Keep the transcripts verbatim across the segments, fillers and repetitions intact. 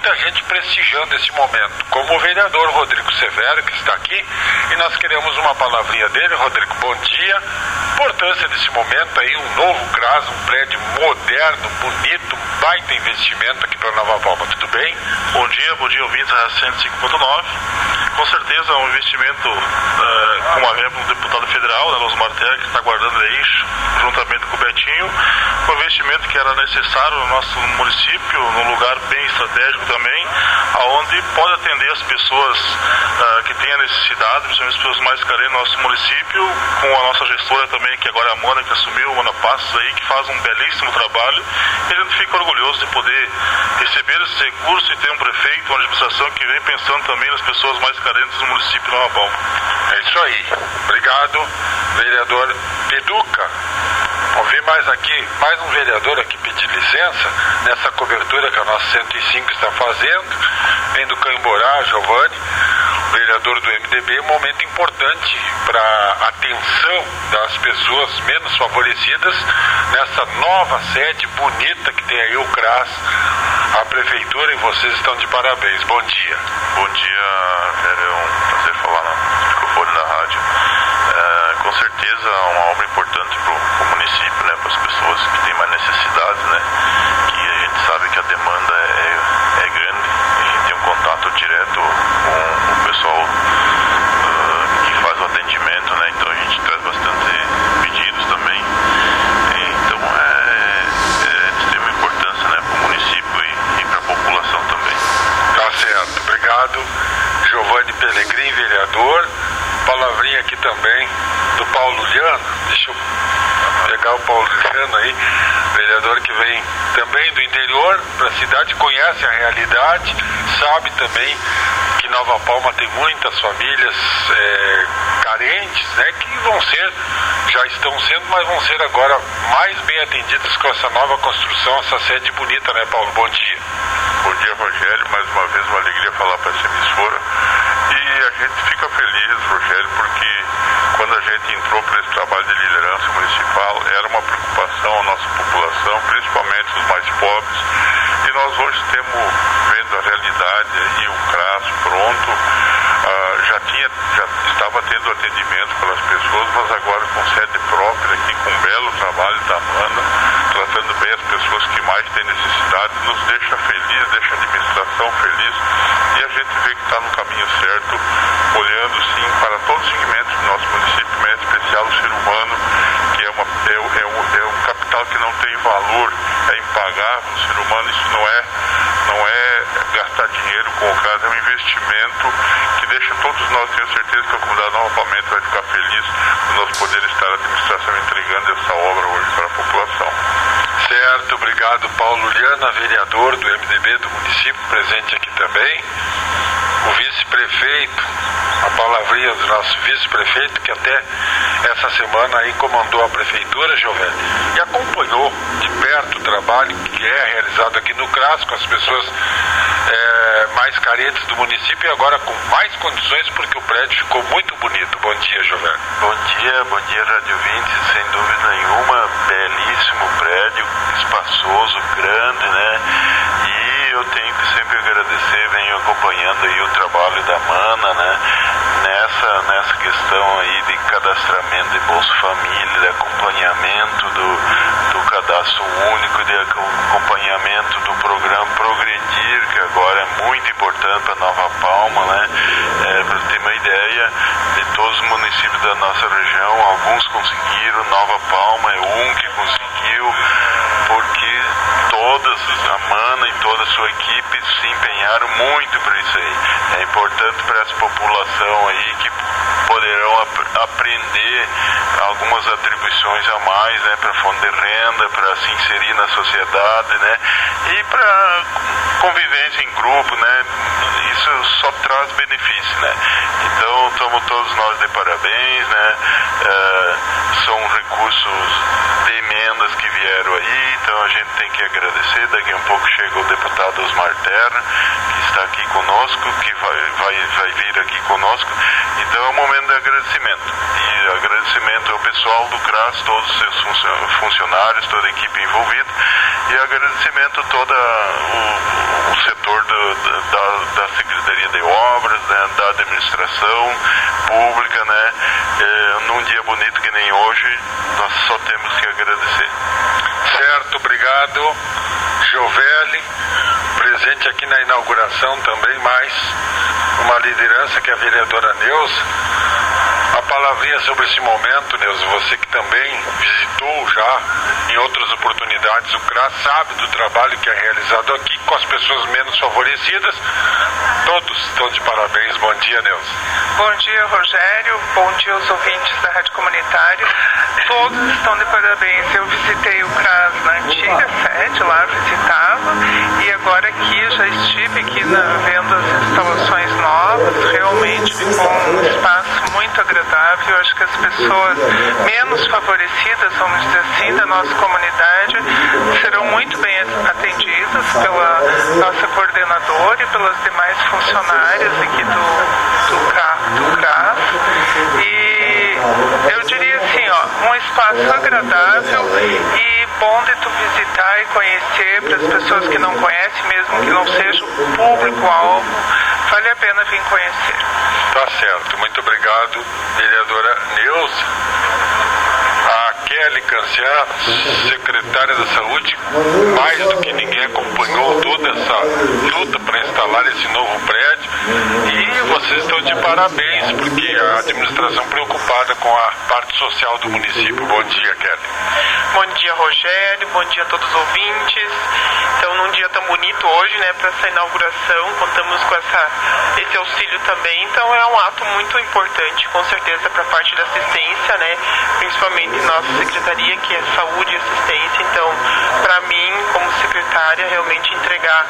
muita gente prestigiando esse momento, como o vereador Rodrigo Severo, que está aqui, e nós queremos uma palavrinha dele. Rodrigo, bom dia. Importância desse momento aí, um novo CRAS, um prédio moderno, bonito, um baita investimento aqui para Nova Palma, tudo bem? Bom dia, bom dia, ouvintes da cento e cinco ponto nove. Com certeza é um investimento uh, com a verba do deputado federal, da Los Martel, que está guardando aí, juntamente com o Betinho, um investimento que era necessário no nosso município, num lugar bem estratégico também, aonde pode atender as pessoas uh, que têm a necessidade, principalmente as pessoas mais carentes do nosso município, com a nossa gestora também, que agora é a Amanda, que assumiu, a Ana Passos aí, que faz um belíssimo trabalho, e a gente fica orgulhoso de poder receber esses recursos e ter um prefeito, uma administração que vem pensando também nas pessoas mais carentes do município de Nova Palma. É isso aí. Obrigado, vereador Peduca. Ouvi mais aqui, mais um vereador aqui pedir licença nessa cobertura que a nossa cento e cinco está fazendo. Vem do Camborá, Giovanni, vereador do M D B, um momento importante para a atenção das pessoas menos favorecidas nessa nova sede bonita que tem aí o CRAS, a prefeitura, e vocês estão de parabéns. Bom dia. Bom dia, é um prazer falar no microfone da rádio. É, com certeza é uma obra importante para o município, né, para as pessoas que têm mais necessidades, né, que a gente sabe que a demanda é, é grande, a gente tem um contato direto com o pessoal uh, que faz o atendimento, né, então a gente traz bastante pedidos também, e, então é, é de extrema importância, né, para o município e, e para a população também. Tá certo, obrigado. Giovanni Pelegrini, vereador. Palavrinha aqui também do Paulo Liano. Deixa eu pegar o Paulo Liano aí, vereador que vem também do interior para a cidade, conhece a realidade, sabe também que Nova Palma tem muitas famílias é, carentes, né, que vão ser, já estão sendo, mas vão ser agora mais bem atendidas com essa nova construção, essa sede bonita, né, Paulo? Bom dia. Bom dia, Rogério. Mais uma vez, uma alegria falar para essa emissora. E a gente fica feliz, Rogério, porque quando a gente entrou para esse trabalho de liderança municipal, era uma preocupação a nossa população, principalmente os mais pobres. E nós hoje temos, vendo a realidade e o CRAS pronto, uh, já, tinha, já estava tendo atendimento pelas pessoas, mas agora com sede própria aqui, com um belo trabalho da Amanda, tratando bem as pessoas que mais têm necessidade, nos deixa feliz, deixa a administração feliz, e a gente vê que está no caminho certo, olhando sim para todos os segmentos do nosso município, mas em especial o ser humano, que é, uma, é, é, um, é um capital que não tem valor, é impagável no ser humano. Isso não é, não é gastar dinheiro com o CRAS, é um investimento que deixa todos nós, tenho certeza que a comunidade Nova Palma vai ficar feliz por nós poder estar a administração entregando essa obra hoje para a população. Certo, obrigado, Paulo Liana, vereador do M D B do município, presente aqui também. O vice-prefeito, a palavrinha do nosso vice-prefeito, que até essa semana aí comandou a prefeitura, Giovanni, e acompanhou de perto o trabalho que é realizado aqui no CRAS com as pessoas é, mais carentes do município, e agora com mais condições, porque o prédio ficou muito bonito. Bom dia, Giovanni. Bom dia, bom dia, Rádio vinte, sem dúvida nenhuma, belíssimo prédio, espaçoso, grande, né? E eu tenho que sempre agradecer, venho acompanhando aí o trabalho da Mana, né? Nessa, nessa questão aí de cadastramento de Bolsa Família, de acompanhamento do, do cadastro único, de acompanhamento do programa Progredir, que agora é muito importante para Nova Palma, né? É, para ter uma ideia, de todos os municípios da nossa região, alguns conseguiram, Nova Palma é um que conseguiu, porque todas, a Mana e toda a sua equipe se empenharam muito para isso aí. É importante para essa população aí que poderão ap aprender algumas atribuições a mais, né, para fonte de renda, para se inserir na sociedade, né, e para convivência em grupo, né, isso só traz benefício, né. Então, estamos todos nós de parabéns, né, uh, são recursos de emendas que vieram aí, então a gente tem que agradecer. Daqui a um pouco chega o deputado Osmar Terra, que está aqui conosco, que vai, vai, vai vir aqui conosco. Então é um momento de agradecimento. E agradecimento ao pessoal do C R A S, todos os seus funcionários, toda a equipe envolvida, e agradecimento a todo o, o setor do, da, da Secretaria de Obras, né, da administração pública, né? É, num dia bonito que nem hoje, nós só temos que agradecer. Certo, obrigado. Giovelli, presente aqui na inauguração também, mais uma liderança que é a vereadora Neuza. A palavrinha sobre esse momento, Neuza, você que também visitou já em outras oportunidades o C R A S, sabe do trabalho que é realizado aqui com as pessoas menos favorecidas. Todos estão de parabéns. Bom dia, Neuza. Bom dia, Rogério. Bom dia aos ouvintes da Rádio Comunitária. Todos estão de parabéns. Eu visitei o C R A S na antiga sede, lá visitava, e agora aqui já estive aqui na, vendo as instalações novas. Realmente ficou um espaço muito agradável. Eu acho que as pessoas menos favorecidas, vamos dizer assim, da nossa comunidade serão muito bem atendidas pela nossa coordenadora e pelas demais funcionárias aqui do, do, do C R A S. E eu diria assim, ó, um espaço agradável e bom de tu visitar e conhecer, para as pessoas que não conhecem, mesmo que não seja o público-alvo, vale a pena vir conhecer. Tá certo, muito obrigado, vereadora Neuza. A Kelly Cancian, secretária da Saúde, mais do que ninguém acompanhou toda essa luta para instalar esse novo prédio, e vocês estão de parabéns, porque a administração preocupada com a parte social do município. Bom dia, Kelly. Bom dia, Rogério, bom dia a todos os ouvintes. Então, num dia tão bonito hoje, né, para essa inauguração, contamos com essa, esse auxílio também. Então, é um ato muito importante, com certeza, para a parte da assistência, né, principalmente nossa secretaria, que é Saúde e Assistência. Então, para mim, como secretária, realmente entregar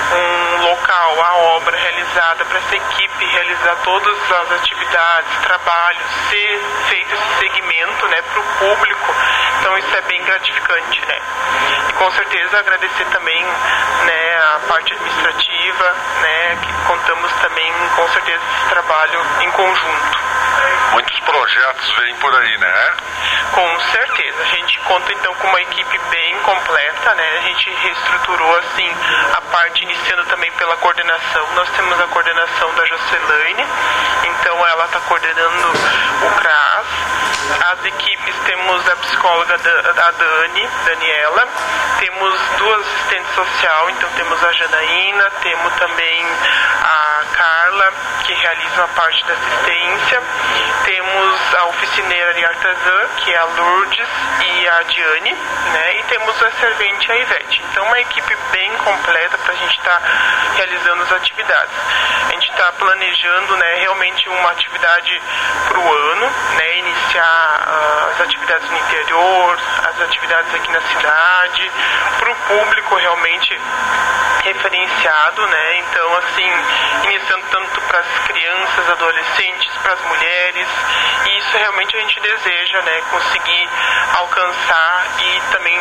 um local, a obra realizada para essa equipe realizar todas as atividades, trabalhos, ser feito esse segmento, né, para o público. Então, isso é bem gratificante, né? E com certeza agradecer também, né, a parte administrativa, né, que contamos também com certeza esse trabalho em conjunto. Muitos projetos vêm por aí, né? Com certeza. A gente conta então com uma equipe bem completa, né? A gente reestruturou assim a parte, iniciando também pela coordenação. Nós temos a coordenação da Jocelaine, então ela está coordenando o C R A S. As equipes, temos a psicóloga da, a Dani, Daniela, temos duas assistentes sociais, então temos a Janaína, temos também a Carla, que realiza a parte da assistência, temos a oficineira de artesã, que é a Lourdes e a Diane, né? E temos a servente, a Ivete. Então, uma equipe bem completa para a gente estar tá realizando as atividades. A gente está planejando, né, realmente uma atividade para o ano, né, iniciar uh, as atividades no interior, as atividades aqui na cidade, para o público realmente referenciado, né? Então, assim, iniciando tanto para as crianças, adolescentes, para as mulheres, e isso realmente a gente deseja, né, conseguir alcançar e também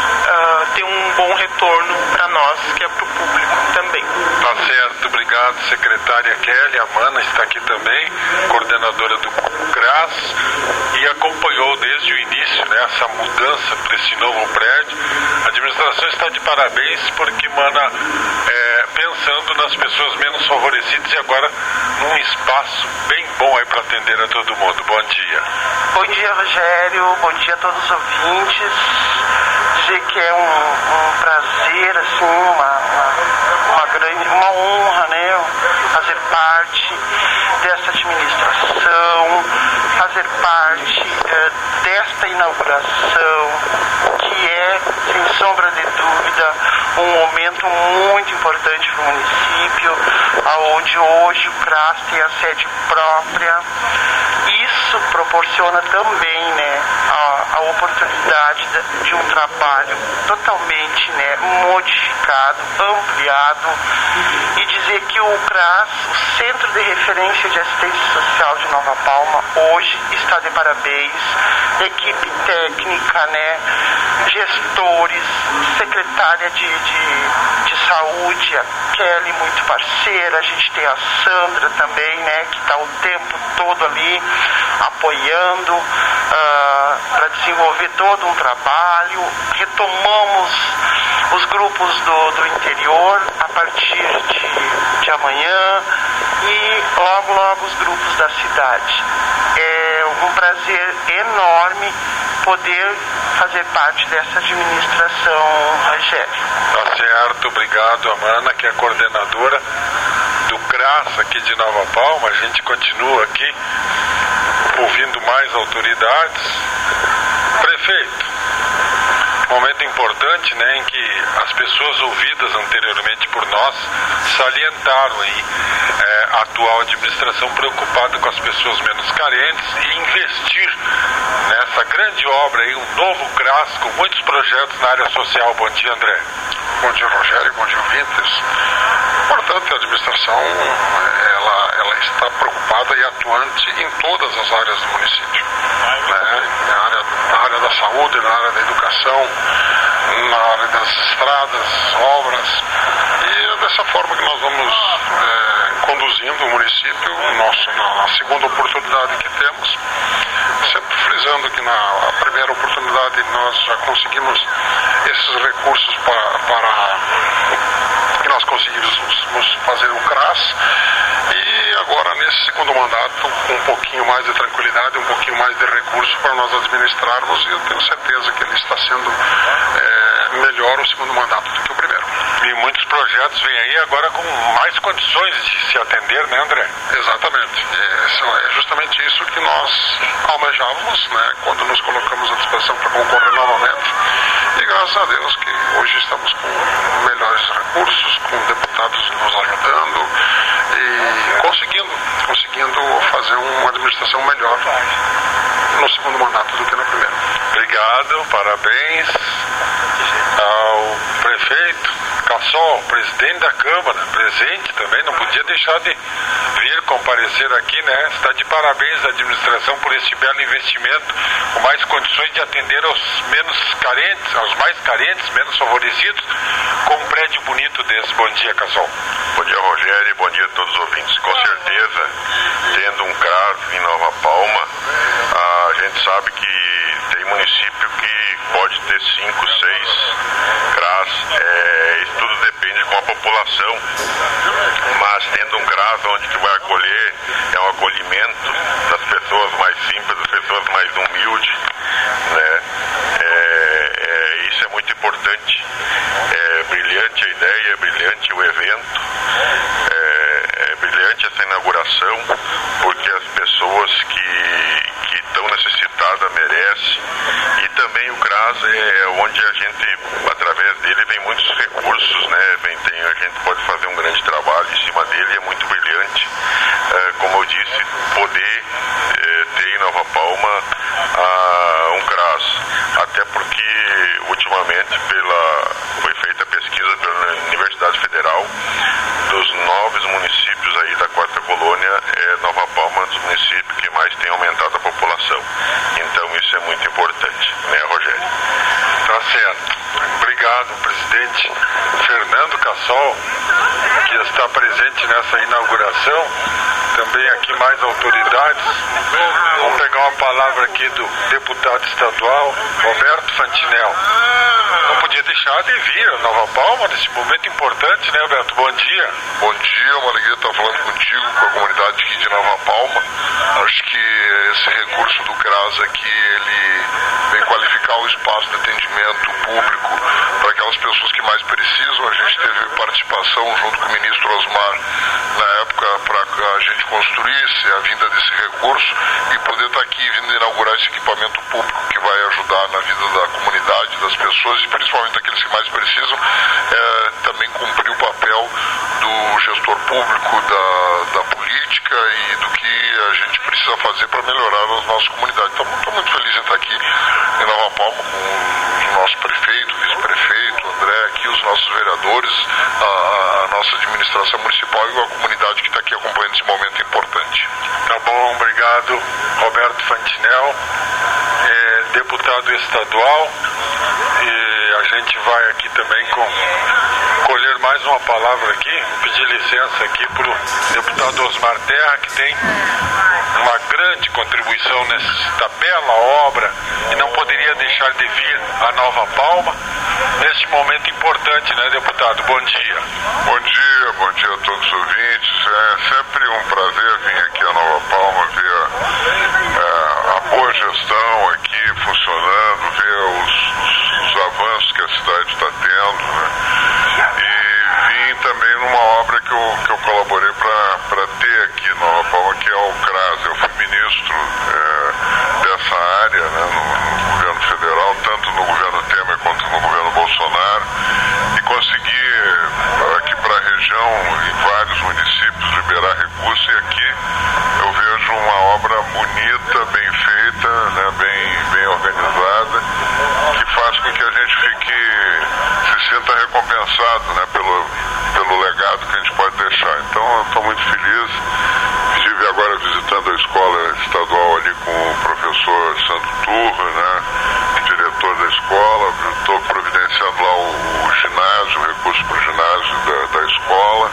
uh, ter um bom retorno para nós, que é para o público também. Tá certo, obrigado, secretária Kelly. A Mana está aqui também, coordenadora do C R A S, e acompanhou desde o início, né, essa mudança para esse novo prédio. A administração está de parabéns porque, Mana, é, pensando nas pessoas menos favorecidas e agora num espaço bem bom aí para atender a todo mundo. Bom dia. Bom dia, Rogério. Bom dia a todos os ouvintes. Dizer que é um, um prazer, assim, uma, uma, uma grande, uma honra, né, fazer parte dessa administração, fazer parte eh, desta inauguração, que é, sem sombra de dúvida, um momento muito importante para o município, onde hoje o C R A S tem a sede própria. Isso proporciona também, né, a, a oportunidade de, de um trabalho totalmente, né, modificado, ampliado, e dizer dizer que o CRAS, o Centro de Referência de Assistência Social de Nova Palma, hoje está de parabéns. Equipe técnica, né, gestores, secretária de, de, de saúde, a Kelly, muito parceira, a gente tem a Sandra também, né, que está o tempo todo ali apoiando uh, para desenvolver todo um trabalho. Retomamos os grupos do, do interior a partir de, de amanhã e logo, logo os grupos da cidade. É um prazer enorme poder fazer parte dessa administração, Rogério. Tá certo, obrigado, Amana, que é a coordenadora do CRAS aqui de Nova Palma. A gente continua aqui ouvindo mais autoridades. Prefeito, momento importante, né, em que as pessoas ouvidas anteriormente por nós salientaram aí é, a atual administração preocupada com as pessoas menos carentes e investir nessa grande obra aí, um novo CRAS com muitos projetos na área social. Bom dia, André. Bom dia, Rogério, bom dia, ouvintes. Portanto, a administração ela, ela está preocupada e atuante em todas as áreas do município, né? na, área, na área da saúde, na área da educação, na área das estradas, obras, e é dessa forma que nós vamos é, conduzindo o município, nosso, na, na segunda oportunidade que temos, sempre frisando que na primeira oportunidade nós já conseguimos esses recursos para, para que nós conseguimos fazer o CRAS, e agora nesse segundo mandato com um pouquinho mais de tranquilidade, um pouquinho mais de recurso para nós administrarmos, e eu tenho certeza que ele está sendo é, melhor o segundo mandato do que o primeiro. E muitos projetos vêm aí agora com mais condições de se atender, né, André? Exatamente. É, é justamente isso que nós almejávamos, né, quando nos colocamos à disposição para concorrer novamente. E graças a Deus que hoje estamos com melhores recursos, com deputados nos ajudando e conseguindo, conseguindo fazer uma administração melhor no segundo mandato do que no primeiro. Obrigado, parabéns ao prefeito Cassol, presidente da Câmara, presente também, não podia deixar de vir comparecer aqui, né? Está de parabéns à administração por esse belo investimento, com mais condições de atender aos menos carentes, aos mais carentes, menos favorecidos, com um prédio bonito desse. Bom dia, Cassol. Bom dia, Rogério, bom dia a todos os ouvintes. Com certeza, tendo um CRAS em Nova Palma, a gente sabe que tem município que pode ter cinco, seis CRAS, é, isso tudo depende com a população, mas tendo um CRAS onde que vai acolher, é um acolhimento das pessoas mais simples, das pessoas mais humildes, né? É, é, isso é muito importante. É brilhante a ideia, é brilhante o evento, é, é brilhante essa inauguração, porque as pessoas que que estão necessitadas merecem, e também o CRAS é onde a gente, através dele, vem muitos recursos, né? Vem, tem, a gente pode fazer um grande trabalho em cima dele, é muito brilhante. É, como eu disse, poder é, ter em Nova Palma a, um CRAS, até porque ultimamente pela, foi feita a pesquisa pela Universidade Federal, dos nove municípios aí da quarta colônia, é Nova Palma um dos municípios que mais tem aumentado a população. Então isso é muito importante, né, Rogério? Tá certo. Obrigado, presidente Fernando Cassol, que está presente nessa inauguração. Também aqui mais autoridades. Vamos pegar uma palavra aqui do deputado estadual, Roberto Fantinel. Não podia deixar de vir a Nova Palma nesse momento importante, né, Roberto? Bom dia. Bom dia, uma alegria estar falando contigo, com a comunidade aqui de Nova Palma. Acho que esse recurso do CRAS aqui, ele vem qualificar o espaço de atendimento público para aquelas pessoas que mais precisam. A gente teve participação junto com o ministro Osmar na época para que a gente construísse a vinda desse recurso e poder estar aqui vindo inaugurar esse equipamento público que vai ajudar na vida da comunidade, das pessoas e principalmente daqueles que mais precisam, é, também cumprir o papel do gestor público, da, da política e do que a gente precisa fazer para melhorar as nossas comunidades. Então, estou muito feliz em estar aqui em Nova Palma com o nosso prefeito, vice-prefeito, André aqui, os nossos vereadores, a, a nossa administração municipal e a comunidade que está aqui acompanhando esse momento importante. Tá bom, obrigado, Roberto Fantinel, é, deputado estadual, e a gente vai aqui também com, colher mais uma palavra aqui, pedir licença aqui para o deputado Osmar Terra, que tem uma grande contribuição nesta bela obra e não poderia deixar de vir a Nova Palma neste momento importante, né, deputado? Bom dia. Bom dia, bom dia a todos os ouvintes. É sempre um prazer vir aqui a Nova Palma, ver é, a boa gestão aqui funcionando, ver os, os, os avanços que a cidade está tendo, né? E vim também numa obra que eu, que eu colaborei para ter aqui em Nova Palma, que é o CRAS. Eu fui ministro é, dessa área, né, no, no governo federal, tanto no governo Temer quanto no governo Bolsonaro, e consegui aqui para a região, em vários municípios, liberar recursos, e aqui eu vejo uma obra bonita, bem feita, né, bem, bem organizada, que faz com que a gente fique, se sinta recompensado, né, pelo, pelo legado que a gente pode deixar. Então eu estou muito feliz. Estive agora visitando a escola estadual ali com o professor Sandro Turra, né, diretor da escola. Estou providenciando lá o, o ginásio, o recurso para o ginásio da, da escola.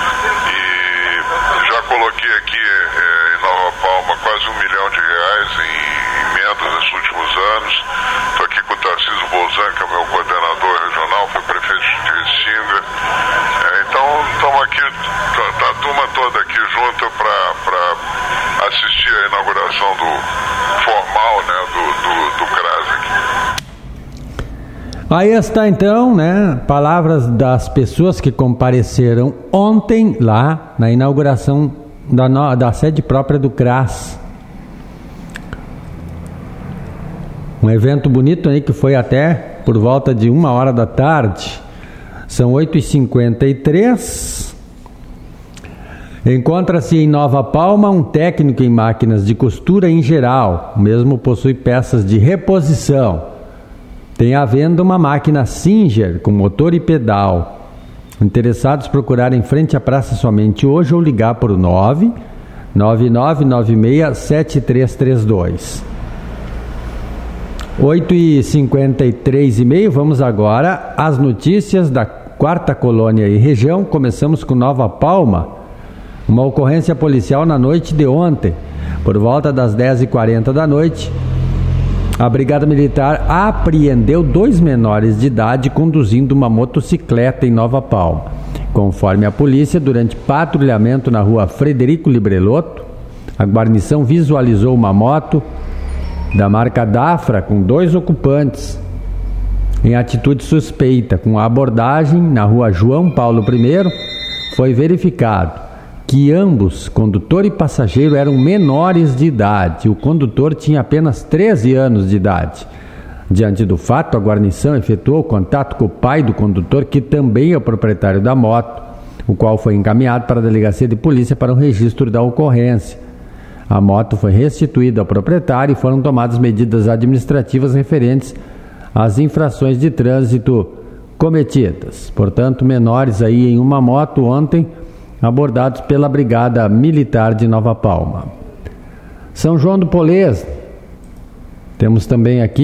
E já coloquei aqui é, em Nova Palma quase um milhão de reais em emendas nesses últimos anos. Estou aqui com o Tarcísio Bolzan, que é o meu coordenador regional, foi prefeito de Restinga. É, então estamos aqui, tá a turma toda aqui junto para assistir a inauguração do formal, né, do, do, do CRAS aqui. Aí está então, né, palavras das pessoas que compareceram ontem lá na inauguração da, no, da sede própria do CRAS. Um evento bonito aí que foi até por volta de uma hora da tarde. São oito e cinquenta e três. Encontra-se em Nova Palma um técnico em máquinas de costura em geral. O mesmo possui peças de reposição. Tem à venda uma máquina Singer com motor e pedal. Interessados procurar em frente à praça somente hoje ou ligar para o nove nove nove nove seis sete três três dois. oito e cinquenta e três e meio, vamos agora às notícias da quarta colônia e região. Começamos com Nova Palma. Uma ocorrência policial na noite de ontem, por volta das dez e quarenta da noite. A Brigada Militar apreendeu dois menores de idade conduzindo uma motocicleta em Nova Palma. Conforme a polícia, durante patrulhamento na rua Frederico Librelotto, a guarnição visualizou uma moto da marca Dafra com dois ocupantes em atitude suspeita. Com a abordagem na rua João Paulo I, foi verificado que ambos, condutor e passageiro, eram menores de idade. O condutor tinha apenas treze anos de idade. Diante do fato, a guarnição efetuou contato com o pai do condutor, que também é o proprietário da moto, o qual foi encaminhado para a delegacia de polícia para o registro da ocorrência. A moto foi restituída ao proprietário e foram tomadas medidas administrativas referentes às infrações de trânsito cometidas. Portanto, menores aí em uma moto ontem, abordados pela Brigada Militar de Nova Palma. São João do Polês, temos também aqui